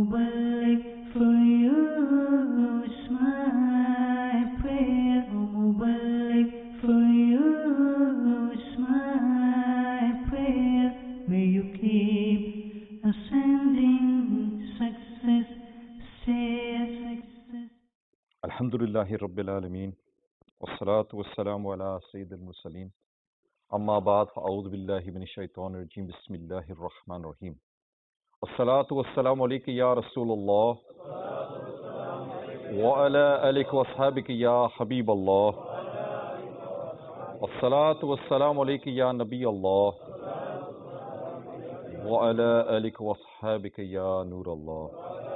Mubarak for you is my prayer. Mubarak for you is my prayer. May you keep ascending success, say success. Alhamdulillahi Rabbil Alameen. Wassalatu wassalamu ala Sayyidil Mursaleen. Amma ba'd, fa'awudhu billahi minash shaitanir rajim. Bismillahir Rahmanir Rahim. Wassalatu wassalamu alayka ya Rasulullah. Wa ala alika wa ashabika ya Habiballah. Wassalatu wassalamu alayka ya Nabi Allah. Wa ala alika wa ashabika ya Nur Allah.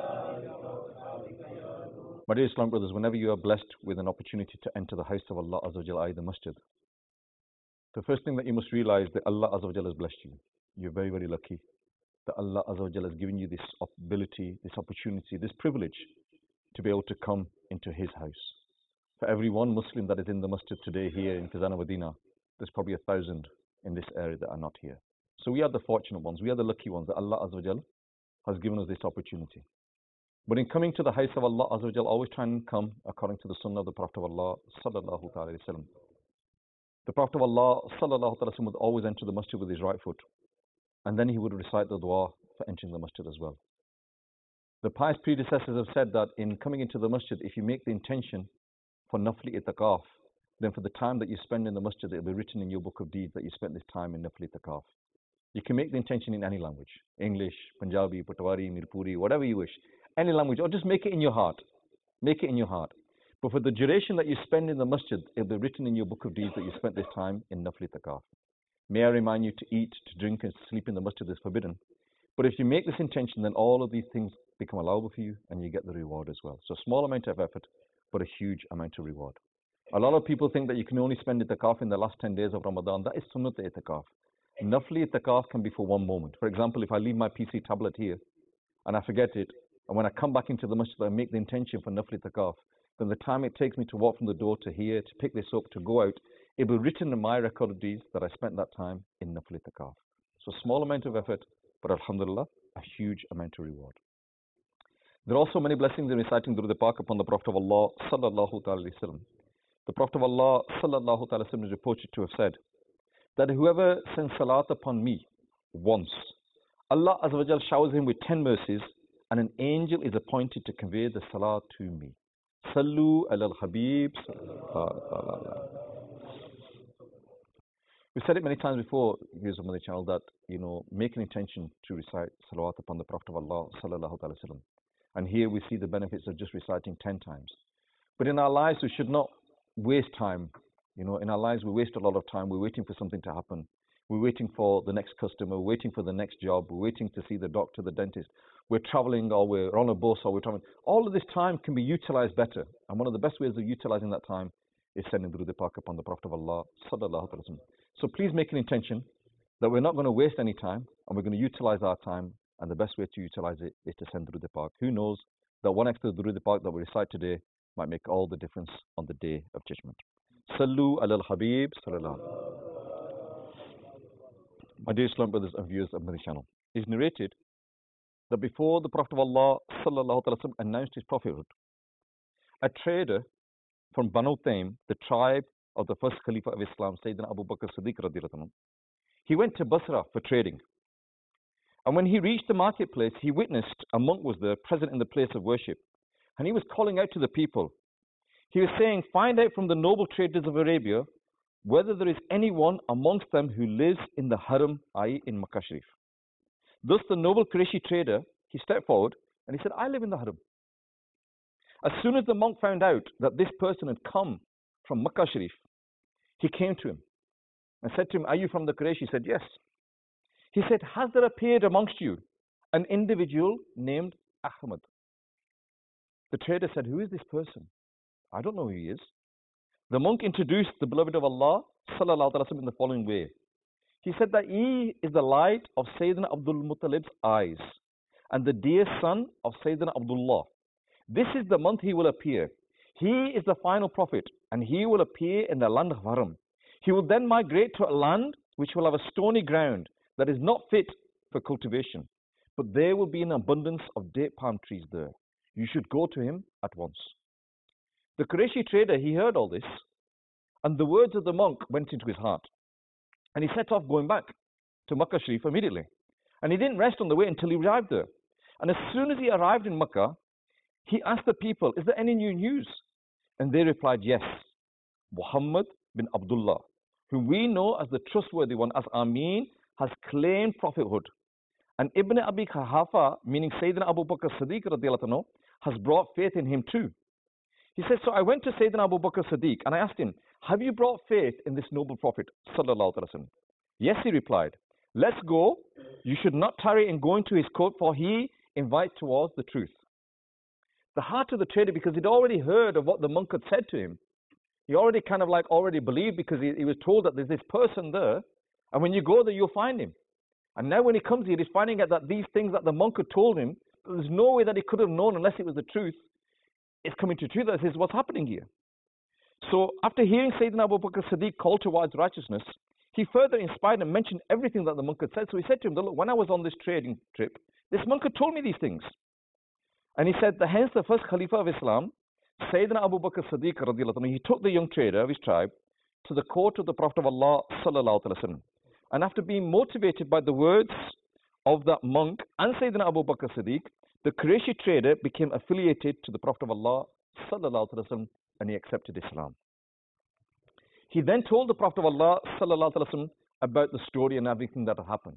My dear Islam brothers, whenever you are blessed with an opportunity to enter the house of Allah Azza wa Jal, the masjid, the first thing that you must realize that Allah Azza wa Jal has blessed you. You're very, very lucky that Allah Azza wa Jal has given you this ability, this opportunity, this privilege to be able to come into His house. For every one Muslim that is in the masjid today here in Khazanah Medina, there's probably 1,000 in this area that are not here. So we are the fortunate ones, we are the lucky ones that Allah Azza wa Jal has given us this opportunity. But in coming to the house of Allah Azza wa Jal, always try and come according to the sunnah of the Prophet of Allah Sallallahu Alaihi Wasallam. The Prophet of Allah Sallallahu Alaihi Wasallam would always enter the masjid with his right foot, and then he would recite the dua for entering the masjid as well. The pious predecessors have said that in coming into the masjid, if you make the intention for nafli itikaf, then for the time that you spend in the masjid, it will be written in your book of deeds that you spent this time in nafli itikaf. You can make the intention in any language, English, Punjabi, Patwari, Mirpuri, whatever you wish. Any language, or just make it in your heart. Make it in your heart. But for the duration that you spend in the masjid, it will be written in your book of deeds that you spent this time in nafli itikaf. May I remind you, to eat, to drink, and to sleep in the masjid is forbidden. But if you make this intention, then all of these things become allowable for you, and you get the reward as well. So a small amount of effort, but a huge amount of reward. A lot of people think that you can only spend itikaf in the last 10 days of Ramadan. That is sunnat itikaf. Nafli itikaf can be for one moment. For example, if I leave my PC tablet here, and I forget it, and when I come back into the masjid, I make the intention for nafli itikaf, then the time it takes me to walk from the door to here, to pick this up, to go out, it will be written in my record of deeds that I spent that time in nafli itikaf. So small amount of effort, but alhamdulillah, a huge amount of reward. There are also many blessings in reciting Durud Pak upon the Prophet of Allah Sallallahu Alaihi Wasallam. The Prophet of Allah Sallallahu Alaihi Wasallam is reported to have said that whoever sends salat upon me once, Allah Azza wa Jal showers him with 10 mercies, and an angel is appointed to convey the salah to me. Sallu ala al-Habib. We said it many times before, viewers of the channel, that, make an intention to recite salawat upon the Prophet of Allah Sallallahu Alaihi Wasallam. And here we see the benefits of just reciting 10 times. But in our lives, we should not waste time. In our lives, we waste a lot of time. We're waiting for something to happen. We're waiting for the next customer, we're waiting for the next job, we're waiting to see the doctor, the dentist. We're traveling, or we're on a bus, or we're traveling. All of this time can be utilized better. And one of the best ways of utilizing that time is sending Durud Pak upon the Prophet of Allah Sallallahu Alaihi Wasallam. So please make an intention that we're not going to waste any time, and we're going to utilize our time, and the best way to utilize it is to send Durud Pak. Who knows that one extra Durud Pak that we recite today might make all the difference on the Day of Judgment. Sallu ala al-Habib sallallahu. My dear Islam brothers and viewers of my channel, it is narrated that before the Prophet of Allah Sallallahu Alaihi Wasallam announced his prophethood, a trader from Banu Taym, the tribe of the first Khalifa of Islam, Sayyidina Abu Bakr Siddiq radiallahu anhu, he went to Basra for trading. And when he reached the marketplace, he witnessed a monk was there present in the place of worship. And he was calling out to the people. He was saying, find out from the noble traders of Arabia whether there is anyone amongst them who lives in the Haram, i.e. in Makkah Sharif. Thus the noble Qurayshi trader, he stepped forward and he said, I live in the Haram. As soon as the monk found out that this person had come from Makkah Sharif, he came to him and said to him, are you from the Quraysh? He said, yes. He said, has there appeared amongst you an individual named Ahmad? The trader said, who is this person? I don't know who he is. The monk introduced the beloved of Allah Sallallahu Alaihi Wasallam in the following way. He said that he is the light of Sayyidina Abdul Muttalib's eyes and the dear son of Sayyidina Abdullah. This is the month he will appear. He is the final prophet, and he will appear in the land of Haram. He will then migrate to a land which will have a stony ground that is not fit for cultivation. but there will be an abundance of date palm trees there. You should go to him at once. The Qurayshi trader, he heard all this, and the words of the monk went into his heart. And he set off going back to Makkah Sharif immediately. And he didn't rest on the way until he arrived there. And as soon as he arrived in Makkah, he asked the people, is there any new news? And they replied, yes. Muhammad bin Abdullah, whom we know as the trustworthy one, as Amin, has claimed prophethood. And Ibn Abi Quhafa, meaning Sayyidina Abu Bakr Siddiq radiallahu anhu, has brought faith in him too. He said, so I went to Sayyidina Abu Bakr Siddiq and I asked him, have you brought faith in this noble prophet? Sallallahu Alaihi Wasallam. Yes, he replied. Let's go. You should not tarry in going to his court, for he invites towards the truth. The heart of the trader, because he'd already heard of what the monk had said to him, he already kind of like already believed, because he was told that there's this person there, and when you go there, you'll find him. And now when he comes here, he's finding out that these things that the monk had told him, there's no way that he could have known unless it was the truth. It's coming to truth. This is what's happening here. So after hearing Sayyidina Abu Bakr Siddiq call towards righteousness, he further inspired and mentioned everything that the monk had said. So he said to him, look, when I was on this trading trip, this monk had told me these things. And he said that hence the first Khalifa of Islam, Sayyidina Abu Bakr Siddiq radiallahu anhu, he took the young trader of his tribe to the court of the Prophet of Allah sallallahu alaihi wasallam. And after being motivated by the words of that monk and Sayyidina Abu Bakr Siddiq, the Qurayshi trader became affiliated to the Prophet of Allah sallallahu alaihi wasallam, and he accepted Islam. He then told the Prophet of Allah sallallahu alaihi wasallam about the story and everything that had happened.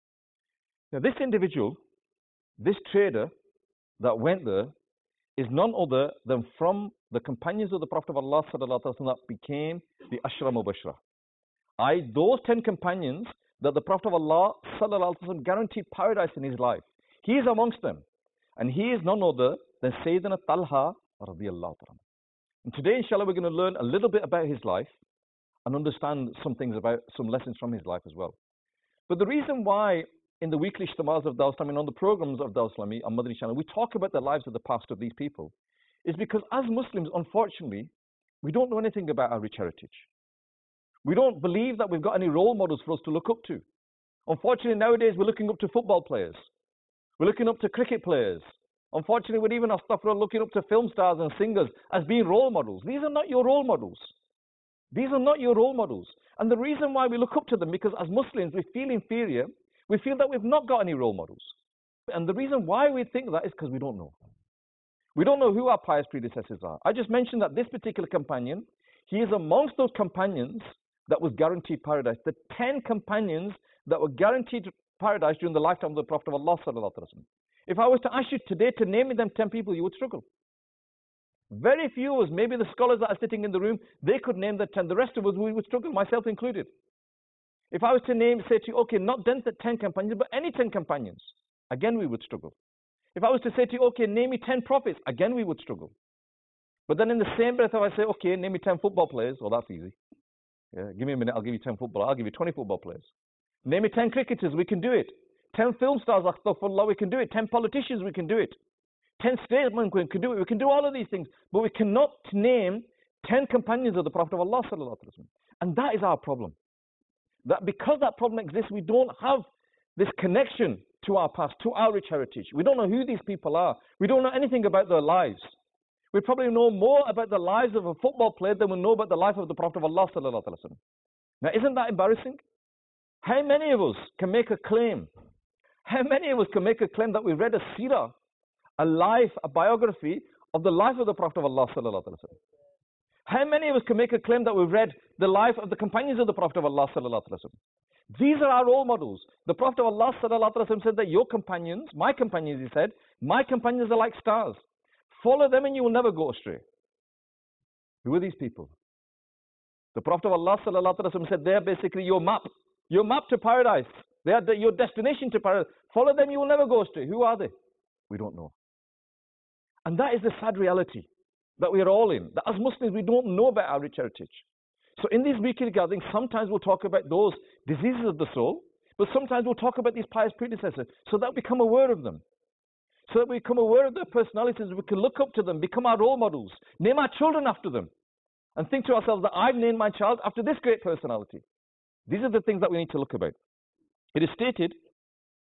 Now this individual, this trader that went there, is none other than from the companions of the Prophet of Allah sallallahu alaihi wasallam that became the Ashra Mubashra. Those 10 companions that the Prophet of Allah sallallahu alaihi wasallam guaranteed paradise in his life. He is amongst them, and he is none other than Sayyidina Talha radiallahu anhu. And today, inshallah, we're going to learn a little bit about his life and understand some things about some lessons from his life as well. But the reason why in the weekly Ijtima'as of Dawah Islami and on the programs of Dawah Islami on Madani channel, we talk about the lives of the past of these people, is because as Muslims, unfortunately, we don't know anything about our rich heritage. We don't believe that we've got any role models for us to look up to. Unfortunately, nowadays, we're looking up to football players. We're looking up to cricket players. Unfortunately, we're even looking up to film stars and singers as being role models. These are not your role models. These are not your role models. And the reason why we look up to them, because as Muslims, we feel inferior. We feel that we've not got any role models. And the reason why we think that is because we don't know. We don't know who our pious predecessors are. I just mentioned that this particular companion, he is amongst those companions that was guaranteed paradise. The 10 companions that were guaranteed paradise during the lifetime of the Prophet of Allah sallallahu alaihi wasallam. If I was to ask you today to name them 10 people, you would struggle. Very few of us, maybe the scholars that are sitting in the room, they could name the 10. The rest of us, we would struggle, myself included. If I was to say to you, okay, not 10 companions, but any 10 companions, again we would struggle. If I was to say to you, okay, name me 10 prophets, again we would struggle. But then in the same breath, if I say, okay, name me 10 football players, well, that's easy. Yeah, give me a minute, I'll give you 10 football, I'll give you 20 football players. Name me 10 cricketers, we can do it. 10 film stars, astaghfirullah, we can do it. 10 politicians, we can do it. 10 statesmen, we can do it. We can do all of these things, but we cannot name 10 companions of the Prophet of Allah sallallahu alaihi wasallam. And that is our problem. That because that problem exists, we don't have this connection to our past, to our rich heritage. We don't know who these people are. We don't know anything about their lives. We probably know more about the lives of a football player than we know about the life of the Prophet of Allah sallallahu alaihi wasallam. Now, isn't that embarrassing? How many of us can make a claim? How many of us can make a claim that we read a seerah, a life, a biography of the life of the Prophet of Allah sallallahu alaihi wasallam? How many of us can make a claim that we've read the life of the companions of the Prophet of Allah sallallahu alaihi wasallam? These are our role models. The Prophet of Allah sallallahu alaihi wasallam said that your companions, my companions, he said, my companions are like stars. Follow them and you will never go astray. Who are these people? The Prophet of Allah sallallahu alaihi wasallam said they're basically your map to paradise. They are your destination to paradise. Follow them, you will never go astray. Who are they? We don't know. And that is the sad reality that we are all in. That as Muslims, we don't know about our rich heritage. So in these weekly gatherings, sometimes we'll talk about those diseases of the soul, but sometimes we'll talk about these pious predecessors so that we become aware of them. So that we become aware of their personalities, we can look up to them, become our role models, name our children after them, and think to ourselves that I've named my child after this great personality. These are the things that we need to look about. It is stated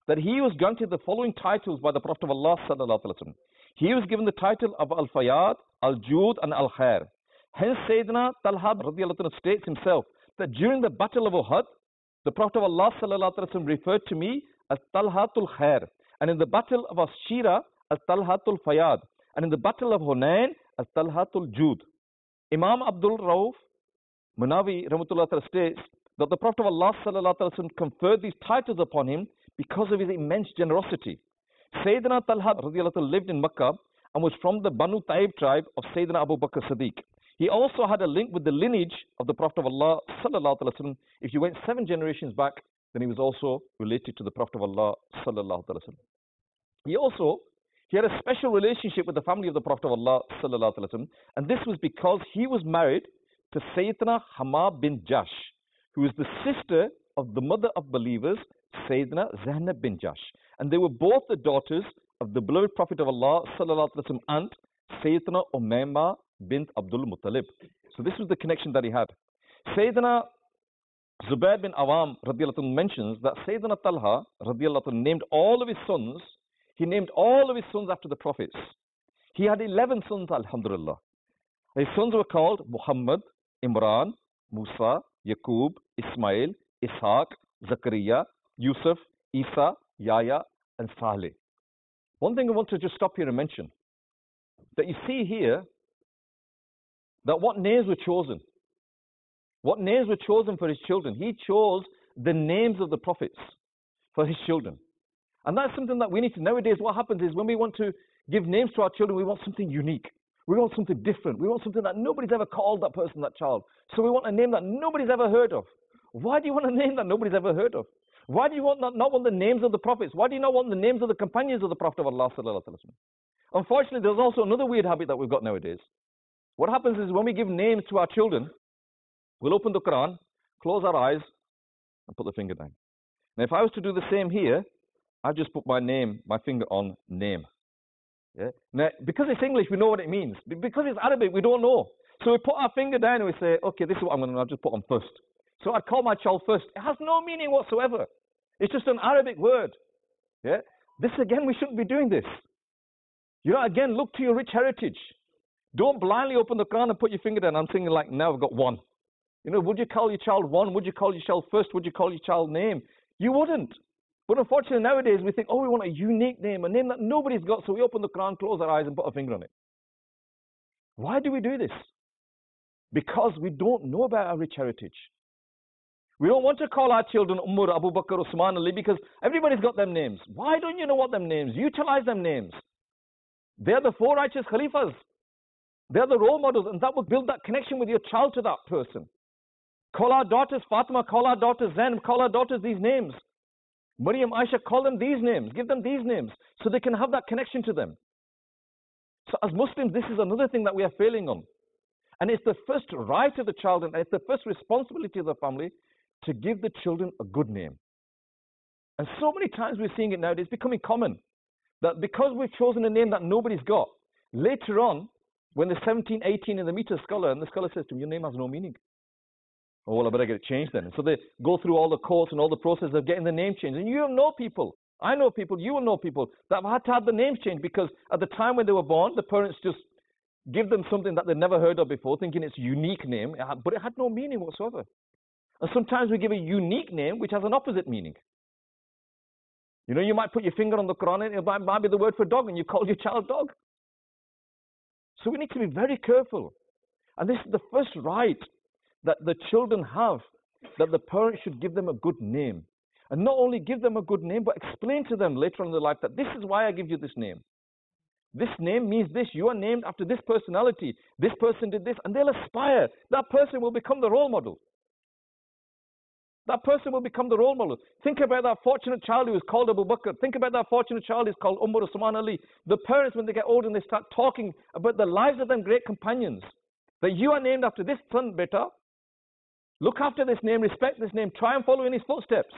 that he was granted the following titles by the Prophet of Allah sallallahu alaihi wasallam. He was given the title of Al-Fayyad, Al-Jud and Al-Khair. Hence Sayyidina Talha radiallahu anhu states himself that during the battle of Uhud, the Prophet of Allah sallallahu alaihi wasallam referred to me as Talhatul Khair, and in the battle of Ashira as Talhatul Fayyad, and in the battle of Hunain as Talhatul Jud. Imam Abdul Rauf Munawi rahmatullah ta'ala states that the Prophet of Allah sallallahu alaihi wasallam conferred these titles upon him because of his immense generosity. Sayyidina Talha radiallahu anhu lived in Makkah and was from the Banu Taib tribe of Sayyidina Abu Bakr Siddiq. He also had a link with the lineage of the Prophet of Allah sallallahu alaihi wasallam. If you went 7 generations back, then he was also related to the Prophet of Allah sallallahu alaihi wasallam. He had a special relationship with the family of the Prophet of Allah sallallahu alaihi wasallam, and this was because he was married to Sayyidina Hama bin Jash, who is the sister of the mother of believers, Sayyidina Zainab bin Jash, and they were both the daughters of the beloved Prophet of Allah sallallahu alaihi wasallam and Sayyidina Umayma bint Abdul Muttalib. So this was the connection that he had. Sayyidina Zubair bin Awam radiallahu anhu mentions that Sayyidina Talha radiallahu anhu named all of his sons. He named all of his sons after the prophets. He had 11 sons, alhamdulillah. His sons were called Muhammad, Imran, Musa, Yaqub, Ismail, Ishaq, Zakaria, Yusuf, Isa, Yahya, and Saleh. One thing I want to just stop here and mention, that you see here, that what names were chosen. What names were chosen for his children? He chose the names of the prophets for his children. And that's something that we need to. Nowadays, what happens is when we want to give names to our children, we want something unique. We want something different. We want something that nobody's ever called that person, that child. So we want a name that nobody's ever heard of. Why do you want a name that nobody's ever heard of? Why do you not want the names of the prophets? Why do you not want the names of the companions of the Prophet of Allah sallallahu alaihi wasallam? Unfortunately, there's also another weird habit that we've got nowadays. What happens is when we give names to our children, we'll open the Quran, close our eyes, and put the finger down. Now, if I was to do the same here, I just put my finger on name. Yeah? Now, because it's English, we know what it means. Because it's Arabic, we don't know. So we put our finger down and we say, okay, this is what I'm going to do. I'll just put on first. So I'd call my child first. It has no meaning whatsoever. It's just an Arabic word. Yeah? This, again, we shouldn't be doing this. Again, look to your rich heritage. Don't blindly open the Quran and put your finger down. I'm thinking like, now I've got one. Would you call your child one? Would you call your child first? Would you call your child name? You wouldn't. But unfortunately, nowadays, we think, we want a unique name, a name that nobody's got, so we open the Quran, close our eyes, and put a finger on it. Why do we do this? Because we don't know about our rich heritage. We don't want to call our children Umar, Abu Bakr, Usman, Ali, because everybody's got them names. Why don't you know what them names? Utilize them names. They're the 4 righteous Khalifas. They're the role models, and that will build that connection with your child to that person. Call our daughters Fatima, call our daughters Zainab, call our daughters these names. Maryam, Aisha, call them these names, give them these names, so they can have that connection to them. So as Muslims, this is another thing that we are failing on. And it's the first right of the child, and it's the first responsibility of the family to give the children a good name. And so many times we're seeing it nowadays, it's becoming common, that because we've chosen a name that nobody's got, later on, when they're 17, 18, and they meet a scholar, and the scholar says to them, your name has no meaning. Oh, well, I better get it changed then. So they go through all the course and all the process of getting the name changed. And you know people, I know people, you will know people that have had to have the names changed because at the time when they were born, the parents just give them something that they'd never heard of before, thinking it's a unique name, but it had no meaning whatsoever. And sometimes we give a unique name which has an opposite meaning. You might put your finger on the Quran and it might be the word for dog and you call your child dog. So we need to be very careful. And this is the first right that the children have, that the parents should give them a good name. And not only give them a good name, but explain to them later on in their life that this is why I give you this name. This name means this. You are named after this personality. This person did this. And they'll aspire. That person will become the role model. That person will become the role model. Think about that fortunate child who is called Abu Bakr. Think about that fortunate child who is called Umar, Usman, Ali. The parents, when they get older and they start talking about the lives of them great companions, that you are named after this son, beta. Look after this name, respect this name, try and follow in his footsteps.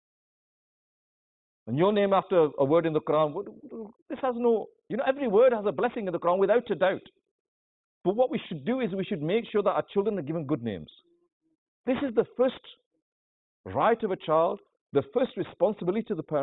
And your name after a word in the Quran, this has no, every word has a blessing in the Quran without a doubt. But what we should do is we should make sure that our children are given good names. This is the first right of a child, the first responsibility of the parents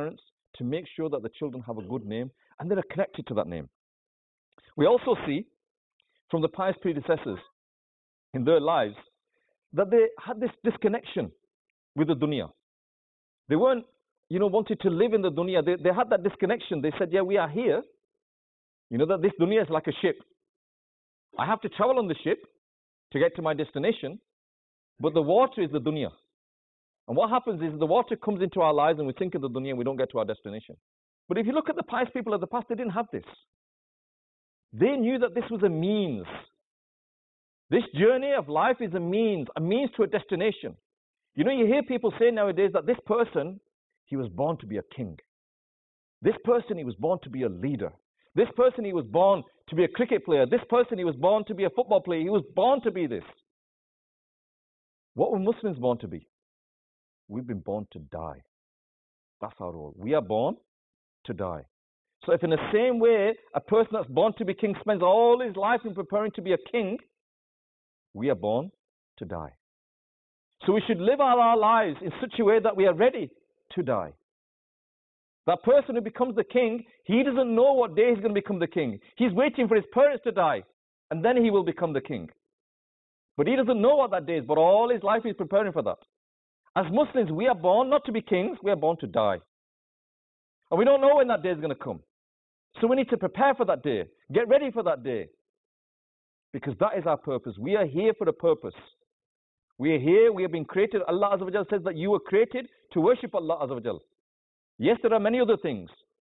to make sure that the children have a good name and they're connected to that name. We also see from the pious predecessors in their lives that they had this disconnection with the dunya. They weren't, wanted to live in the dunya. They had that disconnection. They said, yeah, we are here. That this dunya is like a ship. I have to travel on the ship to get to my destination, but the water is the dunya. And what happens is the water comes into our lives and we sink in the dunya and we don't get to our destination. But if you look at the pious people of the past, they didn't have this. They knew that this was a means. This journey of life is a means to a destination. You hear people say nowadays that this person, he was born to be a king. This person, he was born to be a leader. This person, he was born to be a cricket player. This person, he was born to be a football player. He was born to be this. What were Muslims born to be? We've been born to die. That's our role. We are born to die. So if in the same way a person that's born to be king spends all his life in preparing to be a king, we are born to die. So we should live our lives in such a way that we are ready to die. That person who becomes the king, he doesn't know what day he's going to become the king. He's waiting for his parents to die, and then he will become the king. But he doesn't know what that day is, but all his life he's preparing for that. As Muslims, we are born not to be kings, we are born to die. And we don't know when that day is going to come. So we need to prepare for that day, get ready for that day. Because that is our purpose. We are here for a purpose. We are here, we have been created. Allah Azza wa Jal says that you were created to worship Allah Azza wa Jal. Yes, there are many other things.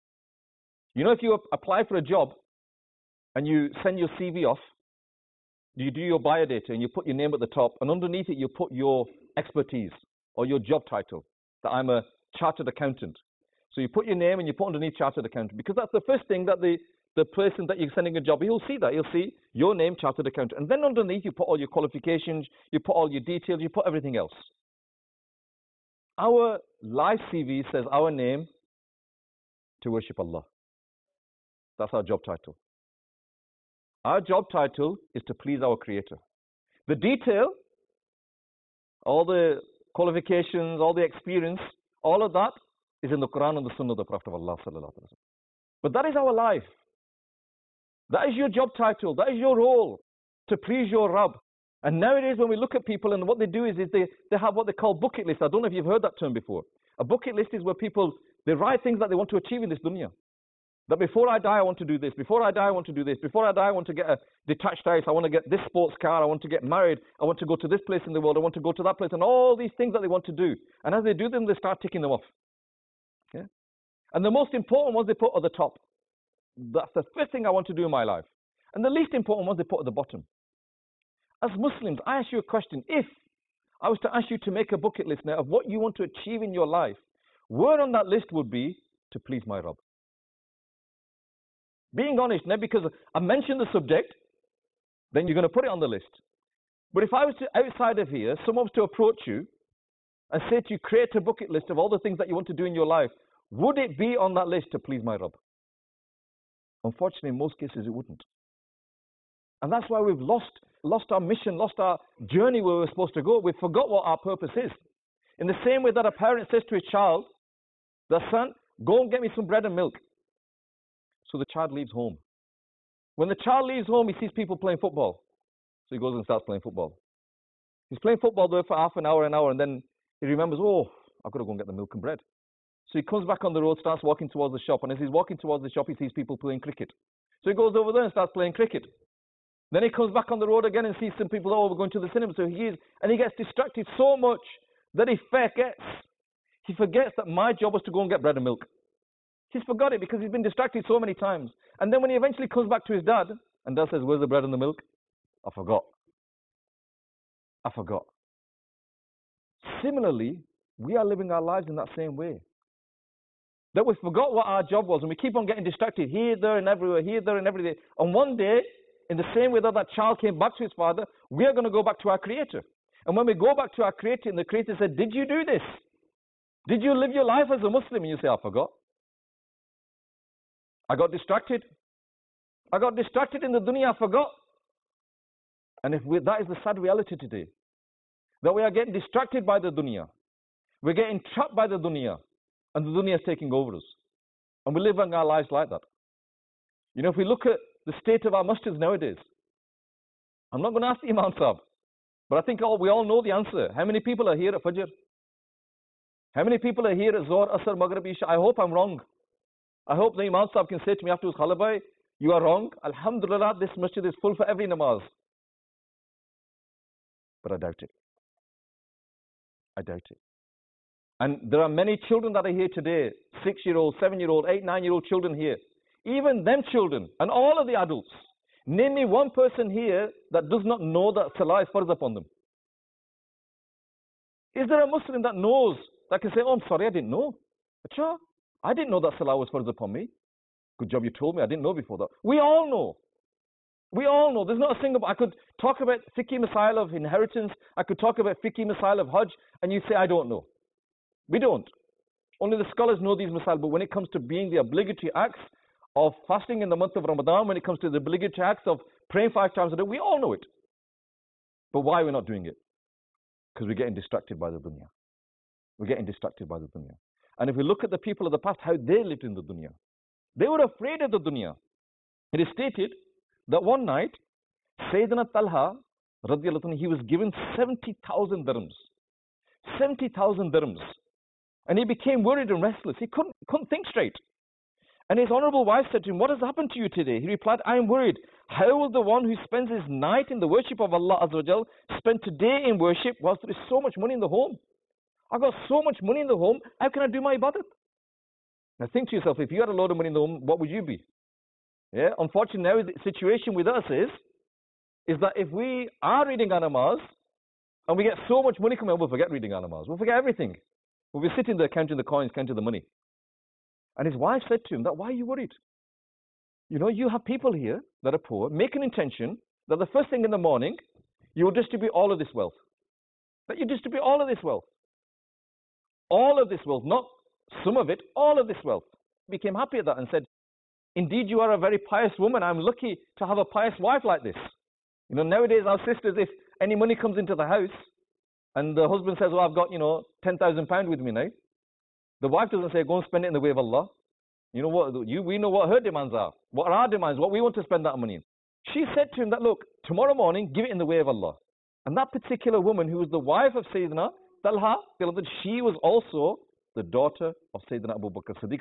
If you apply for a job and you send your CV off, you do your biodata and you put your name at the top, and underneath it you put your expertise or your job title, that I'm a chartered accountant. So you put your name and you put underneath chartered accountant, because that's the first thing that the person that you're sending a job, he'll see that. He'll see your name, chartered accountant. And then underneath you put all your qualifications, you put all your details, you put everything else. Our live CV says our name, to worship Allah. That's our job title. Our job title is to please our Creator. The detail, all the qualifications, all the experience, all of that is in the Quran and the Sunnah of the Prophet of Allah. But that is our life. That is your job title. That is your role, to please your Rabb. And nowadays when we look at people, and what they do is they have what they call bucket lists. I don't know if you've heard that term before. A bucket list is where people, they write things that they want to achieve in this dunya. That before I die, I want to do this. Before I die, I want to do this. Before I die, I want to get a detached house. I want to get this sports car. I want to get married. I want to go to this place in the world. I want to go to that place. And all these things that they want to do. And as they do them, they start ticking them off. Yeah? And the most important ones they put at the top. That's the first thing I want to do in my life. And the least important ones they put at the bottom. As Muslims, I ask you a question. If I was to ask you to make a bucket list now of what you want to achieve in your life, where on that list would be to please my Rabb? Being honest now, because I mentioned the subject, then you're going to put it on the list. But if I was to, outside of here, someone was to approach you and say to you, create a bucket list of all the things that you want to do in your life, would it be on that list to please my Rabb? Unfortunately, in most cases, it wouldn't. And that's why we've lost our mission, lost our journey where we're supposed to go. We've forgot what our purpose is. In the same way that a parent says to his child, the son, go and get me some bread and milk. So the child leaves home. When the child leaves home, he sees people playing football. So he goes and starts playing football. He's playing football there for half an hour, and then he remembers, oh, I've got to go and get the milk and bread. So he comes back on the road, starts walking towards the shop, and as he's walking towards the shop, he sees people playing cricket. So he goes over there and starts playing cricket. Then he comes back on the road again and sees some people, oh, we're going to the cinema. So he gets distracted so much that he forgets that my job was to go and get bread and milk. He's forgot it because he's been distracted so many times. And then when he eventually comes back to his dad, and dad says, where's the bread and the milk? I forgot. Similarly, we are living our lives in that same way. That we forgot what our job was, and we keep on getting distracted here, there, and everywhere, here, there, and everywhere. And one day, in the same way that that child came back to his father, we are going to go back to our Creator. And when we go back to our Creator, and the Creator said, did you do this? Did you live your life as a Muslim? And you say, I forgot. I got distracted. I got distracted in the dunya, I forgot. And that is the sad reality today. That we are getting distracted by the dunya. We're getting trapped by the dunya. And the dunya is taking over us. And we're living our lives like that. You know, if we look at the state of our masjids nowadays, I'm not going to ask the Imam Sahib, but I think we all know the answer. How many people are here at Fajr? How many people are here at Zohr, Asr, Maghrib, Isha? I hope I'm wrong. I hope the Imam Sahib can say to me afterwards, Khalabhai, you are wrong. Alhamdulillah, this masjid is full for every namaz. But I doubt it. I doubt it. And there are many children that are here today, 6-year-old, 7-year-old, 8, 9-year-old children here. Even them children and all of the adults. Name me one person here that does not know that Salah is farz upon them. Is there a Muslim that knows, that can say, oh, I'm sorry, I didn't know. Achha, I didn't know that Salah was farz upon me. Good job you told me, I didn't know before that. We all know. We all know. There's not a single, I could talk about fiqh masail of inheritance, I could talk about fiqh masail of Hajj, and you say, I don't know. We don't. Only the scholars know these masail, but when it comes to being the obligatory acts of fasting in the month of Ramadan, when it comes to the obligatory acts of praying 5 times a day, we all know it. But why are we not doing it? Because we're getting distracted by the dunya. We're getting distracted by the dunya. And if we look at the people of the past, how they lived in the dunya, they were afraid of the dunya. It is stated that one night, Sayyidina Talha, radiallahu anhu, he was given 70,000 dirhams. 70,000 dirhams. And he became worried and restless. He couldn't think straight. And his honorable wife said to him, what has happened to you today? He replied, I am worried. How will the one who spends his night in the worship of Allah Azza wa Jal spend today in worship whilst there is so much money in the home? I've got so much money in the home, how can I do my ibadat? Now think to yourself, if you had a load of money in the home, what would you be? Yeah, unfortunately now the situation with us is that if we are reading our namaz and we get so much money coming out, we'll forget reading our namaz. We'll forget everything. We'll be sitting there counting the coins, counting the money. And his wife said to him, that, why are you worried? You know, you have people here that are poor, make an intention that the first thing in the morning, you will distribute all of this wealth. That you distribute all of this wealth. All of this wealth, not some of it, all of this wealth. Became happy at that and said, indeed you are a very pious woman. I'm lucky to have a pious wife like this. You know, nowadays our sisters, if any money comes into the house and the husband says, well, I've got, you know, £10,000 with me now. The wife doesn't say, go and spend it in the way of Allah. You know what? We know what her demands are. What are our demands? What we want to spend that money in. She said to him that, look, tomorrow morning, give it in the way of Allah. And that particular woman, who was the wife of Sayyidina Talha, she was also the daughter of Sayyidina Abu Bakr Siddiq.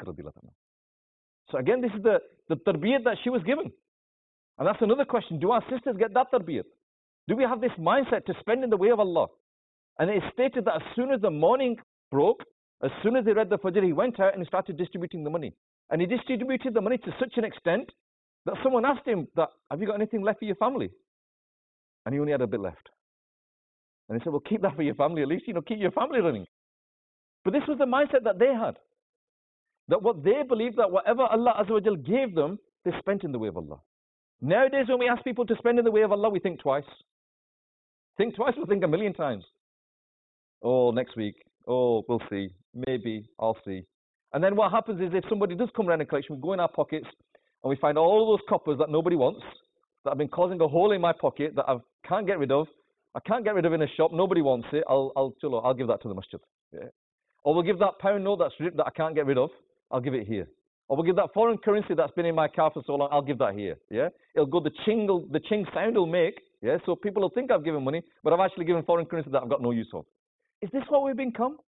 So again, this is the tarbiyat that she was given. And that's another question. Do our sisters get that tarbiyat? Do we have this mindset to spend in the way of Allah? And it is stated that as soon as the morning broke, as soon as they read the Fajr, he went out and he started distributing the money. And he distributed the money to such an extent that someone asked him, that, have you got anything left for your family? And he only had a bit left. And he said, well, keep that for your family at least, you know, keep your family running. But this was the mindset that they had. That what they believed, that whatever Allah Azza wa Jal gave them, they spent in the way of Allah. Nowadays, when we ask people to spend in the way of Allah, we think twice. Think twice, we'll think a million times. Oh, next week. Oh, we'll see. Maybe, I'll see. And then what happens is if somebody does come around a collection, we go in our pockets and we find all those coppers that nobody wants, that have been causing a hole in my pocket that I can't get rid of. I can't get rid of in a shop. Nobody wants it. I'll give that to the masjid. Yeah. Or we'll give that pound note that's ripped that I can't get rid of. I'll give it here. Or we'll give that foreign currency that's been in my car for so long. I'll give that here. Yeah. It'll go, the ching sound will make. Yeah. So people will think I've given money, but I've actually given foreign currency that I've got no use of. Is this what we've become?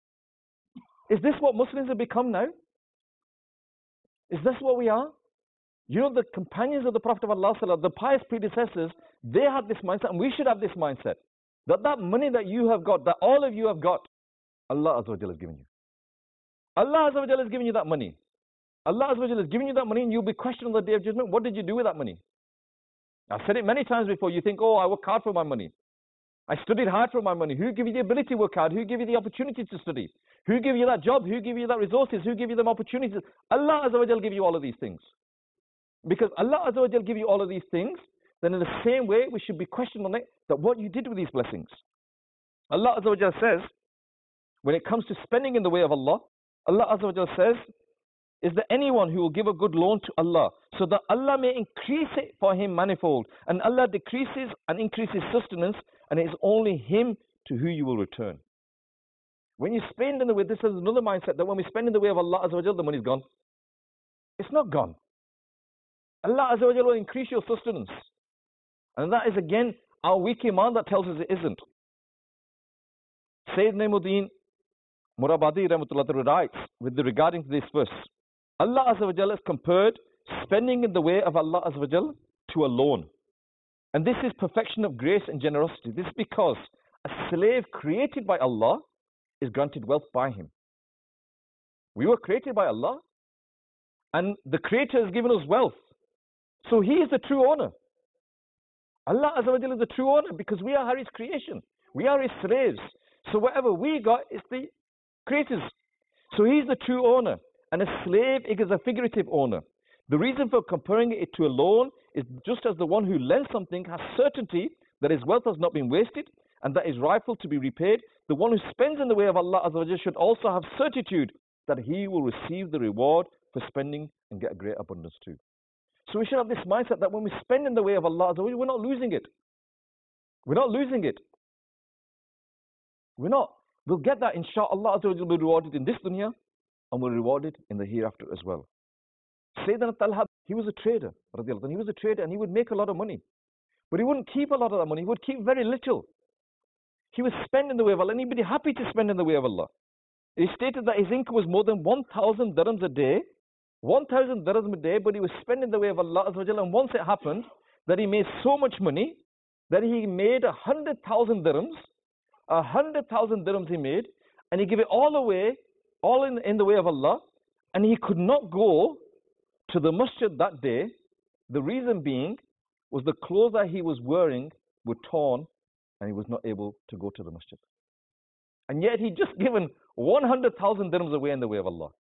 Is this what Muslims have become now? Is this what we are? You know, the companions of the Prophet of Allah, the pious predecessors, they had this mindset, and we should have this mindset. That money that you have got, that all of you have got, Allah Azza wa Jalla has given you. Allah Azza wa Jalla has given you that money. Allah Azza wa Jalla has given you that money, and you'll be questioned on the Day of Judgment. What did you do with that money? I've said it many times before. You think, oh, I work hard for my money. I studied hard for my money. Who gave you the ability to work hard? Who gave you the opportunity to study? Who gave you that job? Who gave you that resources? Who gave you them opportunities? Allah Azza wa Jal give you all of these things. Because Allah Azza wa Jal give you all of these things, then in the same way we should be questioned on it, that what you did with these blessings. Allah Azza wa Jal says, when it comes to spending in the way of Allah, Allah Azza wa Jal says, is there anyone who will give a good loan to Allah so that Allah may increase it for him manifold, and Allah decreases and increases sustenance, and it is only him to who you will return. When you spend in the way, this is another mindset, that when we spend in the way of Allah Azza wa Jal, the money's gone. It's not gone. Allah Azza wa Jalla will increase your sustenance. And that is again our weak iman that tells us it isn't. Sayyid Naimuddin Murabadi Rahmatullah writes regarding this verse, Allah Azza wa Jalla has compared spending in the way of Allah Azza wa Jalla to a loan. And this is perfection of grace and generosity. This is because a slave created by Allah is granted wealth by Him. We were created by Allah, and the Creator has given us wealth. So He is the true owner. Allah Azza wa Jalla is the true owner because we are His creation. We are His slaves. So whatever we got is the Creator's. So He's the true owner. And a slave is a figurative owner. The reason for comparing it to a loan is just as the one who lends something has certainty that his wealth has not been wasted and that is rightful to be repaid, the one who spends in the way of Allah Azza wa Jalla should also have certitude that he will receive the reward for spending and get a great abundance too. So we should have this mindset that when we spend in the way of Allah Azza wa Jalla, we're not losing it. We're not losing it. We're not. We'll get that, inshallah. Allah Azza wa Jalla will be rewarded in this dunya and we're rewarded in the hereafter as well. Sayyidina Talha, he was a trader, he was a trader and he would make a lot of money. But he wouldn't keep a lot of that money, he would keep very little. He would spend in the way of Allah and he'd be happy to spend in the way of Allah. He stated that his income was more than 1,000 dirhams a day, 1,000 dirhams a day, but he was spending in the way of Allah Azza wa Jalla. And once it happened that he made so much money that he made 100,000 dirhams, 100,000 dirhams he made, and he gave it all away, all in the way of Allah, and he could not go to the masjid that day. The reason being was the clothes that he was wearing were torn and he was not able to go to the masjid. And yet he'd just given 100,000 dirhams away in the way of Allah.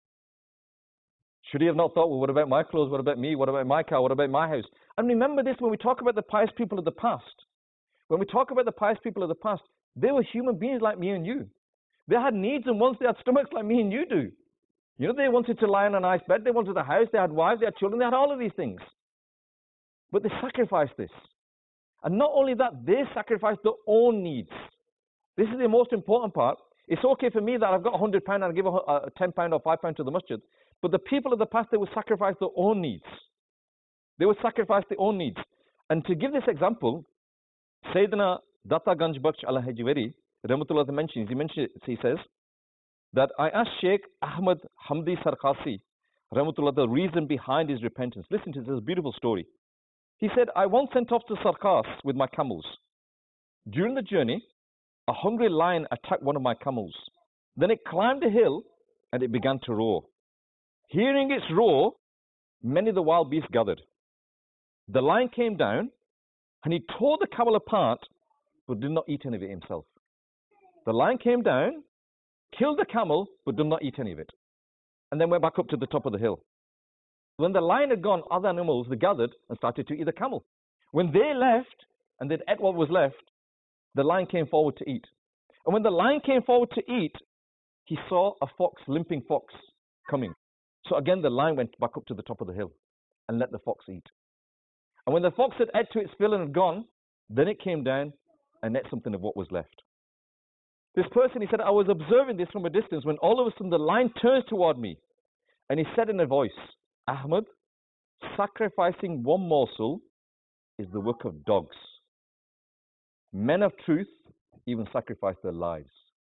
Should he have not thought, well, what about my clothes? What about me? What about my car? What about my house? And remember this when we talk about the pious people of the past. When we talk about the pious people of the past, they were human beings like me and you. They had needs and wants, they had stomachs like me and you do. You know, they wanted to lie on a nice bed, they wanted a house, they had wives, they had children, they had all of these things. But they sacrificed this. And not only that, they sacrificed their own needs. This is the most important part. It's okay for me that I've got £100 and I give £10 or £5 to the masjid. But the people of the past, they would sacrifice their own needs. They would sacrifice their own needs. And to give this example, Sayyidina Datta Ganj Baksh al-Hajwari, Rahmatullah mentions, he says, that I asked Sheikh Ahmad Hamdi Sarkasi, Rahmatullah, the reason behind his repentance. Listen to this beautiful story. He said, I once sent off to Sarkas with my camels. During the journey, a hungry lion attacked one of my camels. Then it climbed a hill and it began to roar. Hearing its roar, many of the wild beasts gathered. The lion came down and he tore the camel apart but did not eat any of it himself. The lion came down, killed the camel, but did not eat any of it. And then went back up to the top of the hill. When the lion had gone, other animals, they gathered and started to eat the camel. When they left, and they'd ate what was left, the lion came forward to eat. And when the lion came forward to eat, he saw a fox, limping fox, coming. So again, the lion went back up to the top of the hill and let the fox eat. And when the fox had ate to its fill and had gone, then it came down and ate something of what was left. This person, he said, I was observing this from a distance when all of a sudden the lion turns toward me and he said in a voice, Ahmad, sacrificing one morsel is the work of dogs. Men of truth even sacrifice their lives.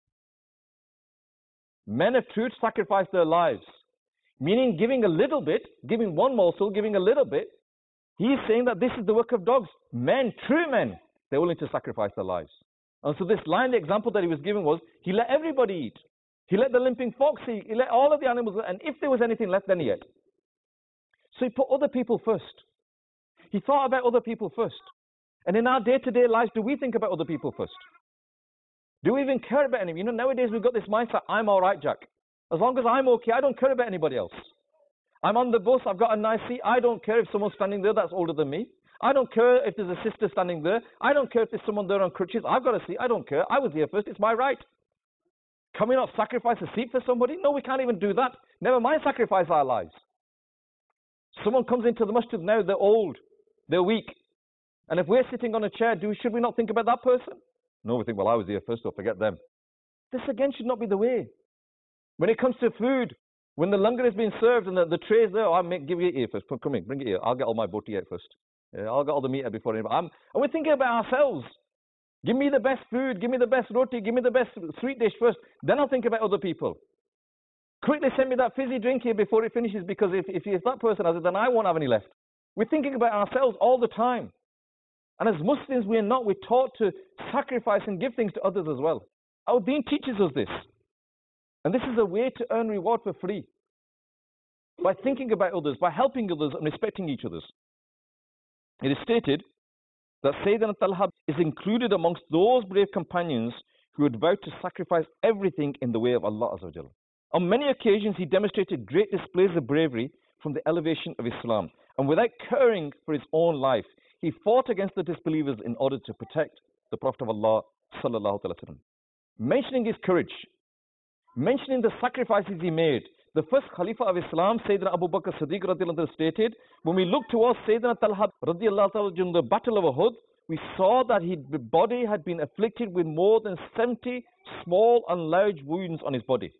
Men of truth sacrifice their lives. Meaning giving a little bit, giving one morsel, giving a little bit. He's saying that this is the work of dogs. Men, true men, they're willing to sacrifice their lives. And so this line, the example that he was giving was, he let everybody eat. He let the limping fox eat. He let all of the animals eat. And if there was anything left, then he ate. So he put other people first. He thought about other people first. And in our day-to-day lives, do we think about other people first? Do we even care about anyone? You know, nowadays we've got this mindset, I'm all right, Jack. As long as I'm okay, I don't care about anybody else. I'm on the bus, I've got a nice seat. I don't care if someone's standing there that's older than me. I don't care if there's a sister standing there. I don't care if there's someone there on crutches. I've got a seat. I don't care. I was here first. It's my right. Can we not sacrifice a seat for somebody? No, we can't even do that. Never mind sacrifice our lives. Someone comes into the masjid now, they're old, they're weak. And if we're sitting on a chair, should we not think about that person? No, we think, well, I was here first, so forget them. This again should not be the way. When it comes to food, When the langar is being served and the tray is there, oh, give it here first. Come in, bring it here. I'll get all my boti out first. I'll get all the meat out before anybody. And we're thinking about ourselves. Give me the best food, give me the best roti, give me the best sweet dish first. Then I'll think about other people. Quickly send me that fizzy drink here before it finishes, because if that person has it, then I won't have any left. We're thinking about ourselves all the time. And as Muslims, we're taught to sacrifice and give things to others as well. Our deen teaches us this. And this is a way to earn reward for free. By thinking about others, by helping others and respecting each other. It is stated that Sayyidina Talha is included amongst those brave companions who had vowed to sacrifice everything in the way of Allah Azza wa Jalla. On many occasions, he demonstrated great displays of bravery from the elevation of Islam. And without caring for his own life, he fought against the disbelievers in order to protect the Prophet of Allah Sallallahu Alaihi Wasallam. Mentioning his courage, mentioning the sacrifices he made, the first Khalifa of Islam, Sayyidina Abu Bakr Siddiq radiallahu anhu, stated, when we looked towards Sayyidina Talha radiallahu anhu during the Battle of Uhud, we saw that his body had been afflicted with more than 70 small and large wounds on his body.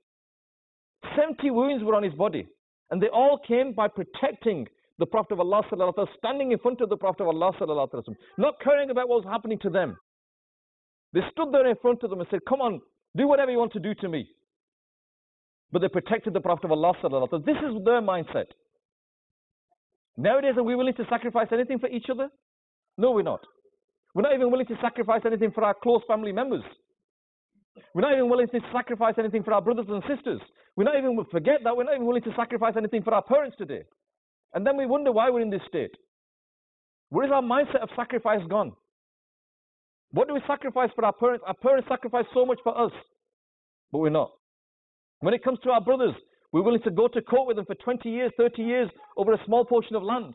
70 wounds were on his body. And they all came by protecting the Prophet of Allah sallallahu alaihi wasallam, standing in front of the Prophet of Allah sallallahu alaihi wasallam, not caring about what was happening to them. They stood there in front of them and said, come on, do whatever you want to do to me. But they protected the Prophet of Allah sallallahu alaihi wasallam. This is their mindset. Nowadays, are we willing to sacrifice anything for each other? No, we're not. We're not even willing to sacrifice anything for our close family members. We're not even willing to sacrifice anything for our brothers and sisters. We're not even willing to sacrifice anything for our parents today. And then we wonder why we're in this state. Where is our mindset of sacrifice gone? What do we sacrifice for our parents? Our parents sacrifice so much for us, but we're not. When it comes to our brothers, we're willing to go to court with them for 20 years, 30 years over a small portion of land.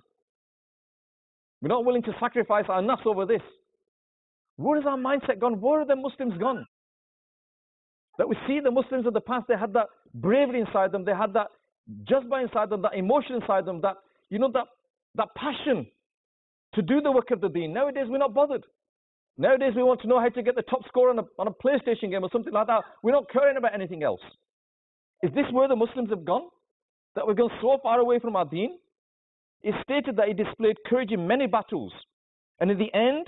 We're not willing to sacrifice our nafs over this. Where is our mindset gone? Where are the Muslims gone? That we see the Muslims of the past, they had that bravery inside them, they had that jazba inside them, that emotion inside them, that, that passion to do the work of the deen. Nowadays, we're not bothered. Nowadays, we want to know how to get the top score on a PlayStation game or something like that. We're not caring about anything else. Is this where the Muslims have gone? That we've gone so far away from our deen? It's stated that he displayed courage in many battles. And in the end,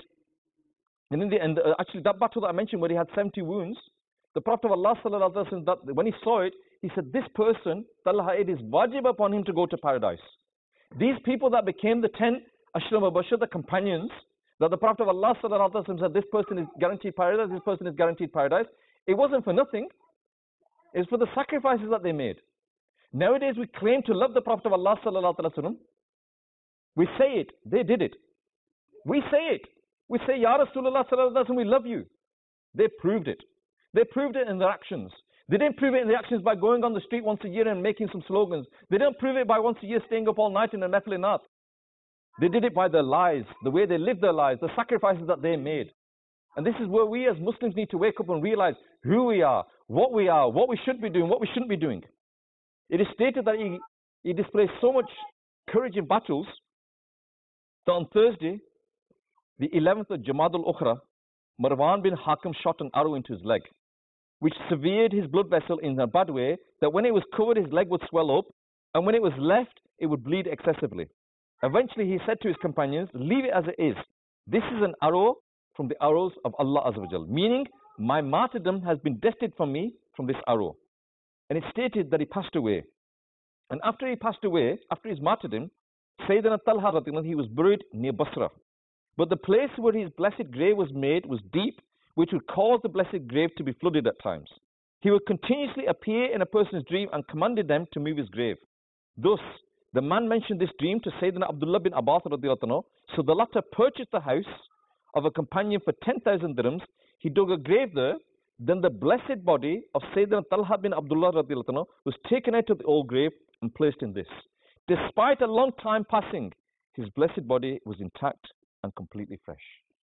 actually that battle that I mentioned where he had 70 wounds, the Prophet of Allah sallallahu alaihi wasallam, that when he saw it, he said, this person, Talha, it is wajib upon him to go to paradise. These people that became the 10 Ashram al-Bashar, the companions, that the Prophet of Allah sallallahu alaihi wasallam said, this person is guaranteed paradise, this person is guaranteed paradise. It wasn't for nothing. It's for the sacrifices that they made. Nowadays we claim to love the Prophet of Allah sallallahu alaihi wasallam. We say it, they did it. We say it. We say, Ya Rasulullah sallallahu alaihi wasallam, we love you. They proved it. They proved it in their actions. They didn't prove it in their actions by going on the street once a year and making some slogans. They didn't prove it by once a year staying up all night in a nafil. They did it by their lives, the way they lived their lives, the sacrifices that they made. And this is where we as Muslims need to wake up and realize who we are, what we should be doing, what we shouldn't be doing. It is stated that he displays so much courage in battles that on Thursday, the 11th of Jamad al-Ukhra, Marwan bin Hakam shot an arrow into his leg, which severed his blood vessel in a bad way that when it was covered, his leg would swell up, and when it was left, it would bleed excessively. Eventually, he said to his companions, leave it as it is. This is an arrow from the arrows of Allah Azza wa Jal, meaning my martyrdom has been destined for me from this arrow. And it stated that he passed away. And after he passed away, after his martyrdom, Sayyidina Talha, he was buried near Basra. But the place where his blessed grave was made was deep, which would cause the blessed grave to be flooded at times. He would continuously appear in a person's dream and commanded them to move his grave. Thus, the man mentioned this dream to Sayyidina Abdullah bin Abbas radiallahu anhu. So the latter purchased the house of a companion for 10,000 dirhams. He dug a grave there. Then the blessed body of Sayyidina Talha bin Abdullah radiallahu anhu was taken out of the old grave and placed in this. Despite a long time passing, his blessed body was intact and completely fresh.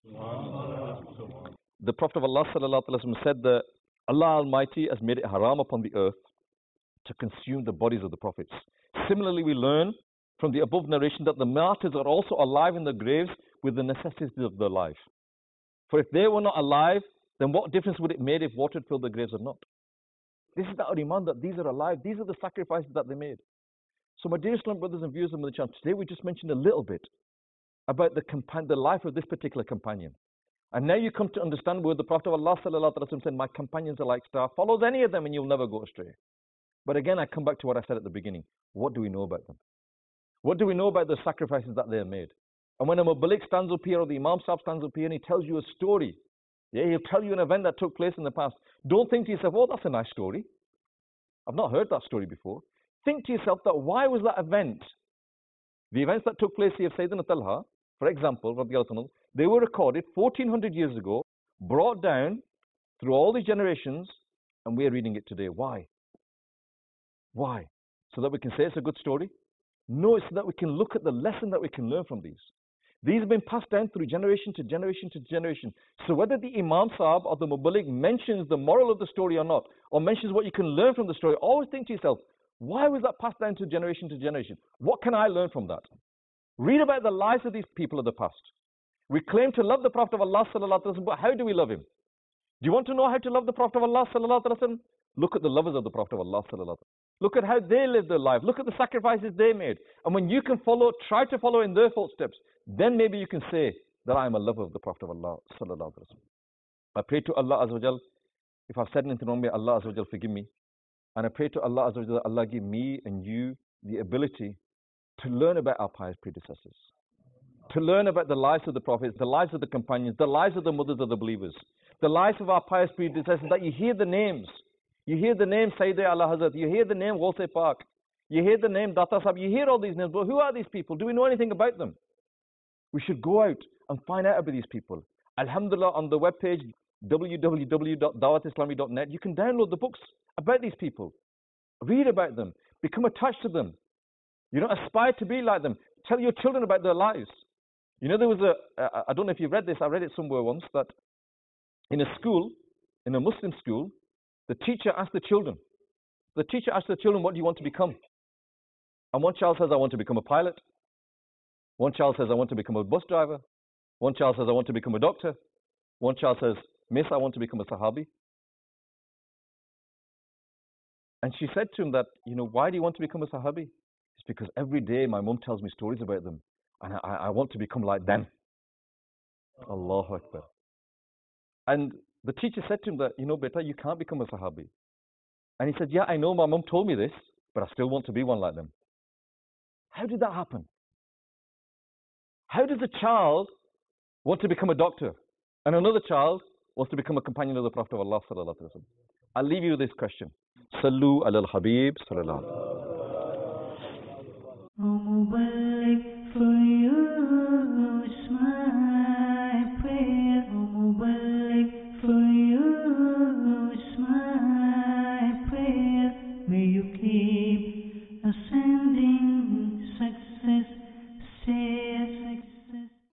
The Prophet of Allah sallallahu alaihi wasallam said that Allah Almighty has made it haram upon the earth to consume the bodies of the prophets. Similarly, we learn from the above narration that the martyrs are also alive in their graves with the necessities of their life. For if they were not alive, then what difference would it make if water filled their graves or not? This is the iman that these are alive. These are the sacrifices that they made. So my dear Islam brothers and viewers of the channel, today we just mentioned a little bit about the life of this particular companion. And now you come to understand where the Prophet of Allah sallallahu alaihi wasallam said, my companions are like stars. Follow any of them and you'll never go astray. But again, I come back to what I said at the beginning. What do we know about them? What do we know about the sacrifices that they have made? And when a Muballigh stands up here or the Imam Sahib stands up here and he tells you a story, yeah, he'll tell you an event that took place in the past. Don't think to yourself, oh, that's a nice story. I've not heard that story before. Think to yourself that why was that event, the events that took place here of Sayyidina Talha, for example, they were recorded 1400 years ago, brought down through all these generations, and we're reading it today. Why? Why? So that we can say it's a good story? No, it's so that we can look at the lesson that we can learn from these. These have been passed down through generation to generation to generation. So whether the Imam Sahib or the Muballigh mentions the moral of the story or not, or mentions what you can learn from the story, always think to yourself, why was that passed down to generation to generation? What can I learn from that? Read about the lives of these people of the past. We claim to love the Prophet of Allah sallallahu alaihi wasallam, but how do we love him? Do you want to know how to love the Prophet of Allah sallallahu alaihi wasallam? Look at the lovers of the Prophet of Allah sallallahu alaihi wasallam. Look at how they lived their life. Look at the sacrifices they made. And when you can follow, try to follow in their footsteps, then maybe you can say that I am a lover of the Prophet of Allah sallallahu alaihi wasallam. I pray to Allah Azza wa Jal, if I've said anything wrong, may Allah Azza wa Jal forgive me. And I pray to Allah Azza wa Jal, Allah give me and you the ability to learn about our pious predecessors, to learn about the lives of the prophets, the lives of the companions, the lives of the mothers of the believers, the lives of our pious predecessors, that you hear the names. You hear the name Sayyidi Allah Hazrat, you hear the name Ghaus Pak, you hear the name Data Sahib, you hear all these names, but who are these people? Do we know anything about them? We should go out and find out about these people. Alhamdulillah, on the webpage www.dawatislami.net, you can download the books about these people. Read about them, become attached to them. You know, aspire to be like them. Tell your children about their lives. You know, there was I don't know if you've read this, I read it somewhere once, that in a school, in a Muslim school, the teacher asked the children, what do you want to become? And one child says, I want to become a pilot. One child says, I want to become a bus driver. One child says, I want to become a doctor. One child says, Miss, I want to become a Sahabi. And she said to him that, you know, why do you want to become a Sahabi? It's because every day my mum tells me stories about them, and I want to become like them. Allahu Akbar. And the teacher said to him that, you know, beta, you can't become a Sahabi. And he said, yeah, I know my mum told me this, but I still want to be one like them. How did that happen? How does a child want to become a doctor and another child wants to become a companion of the Prophet of Allah sallallahu alaihi wasallam? I'll leave you with this question. Sallu ala al-Habib sallallahu alaihi wasallam. Muballigh for you.